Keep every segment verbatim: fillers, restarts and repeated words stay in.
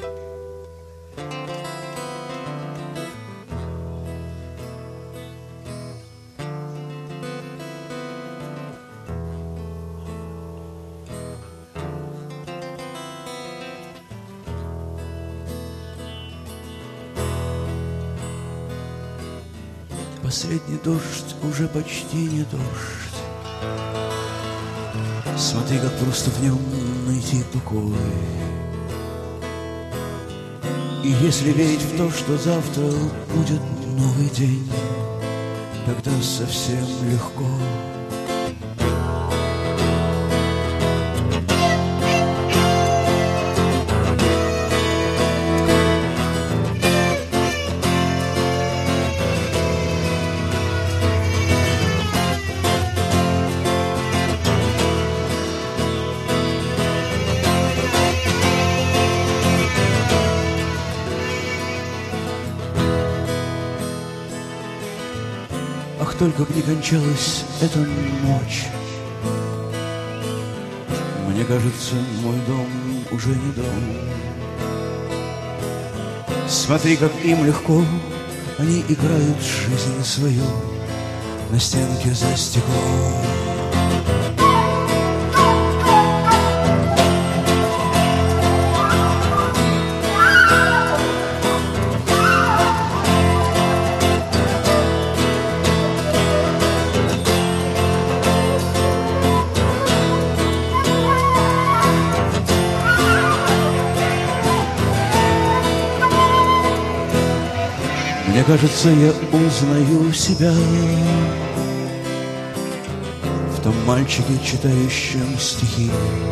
Последний дождь уже почти не дождь. Смотри, как просто в нем найти покой. И если верить в то, что завтра будет новый день, тогда совсем легко. Ах, только б не кончалась эта ночь. Мне кажется, мой дом уже не дом. Смотри, как им легко, они играют жизнь свою на стенке за стеклом. Мне кажется, я узнаю себя в том мальчике, читающем стихи.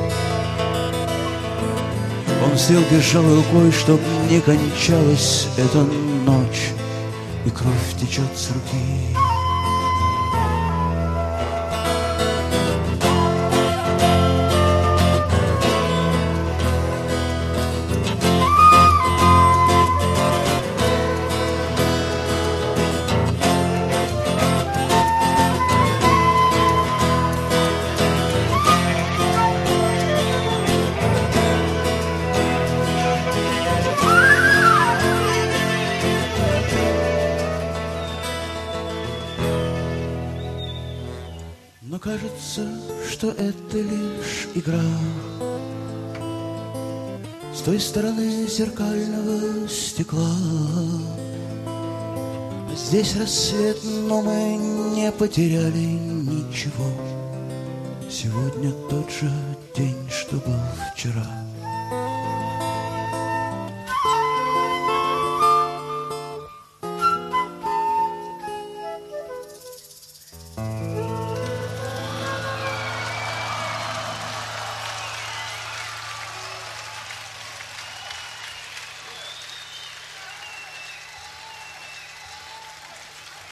Он стоял, держал рукой, чтоб не кончалась эта ночь, и кровь течет с руки. Но кажется, что это лишь игра. С той стороны зеркального стекла. Здесь рассвет, но мы не потеряли ничего. Сегодня тот же день, что был вчера.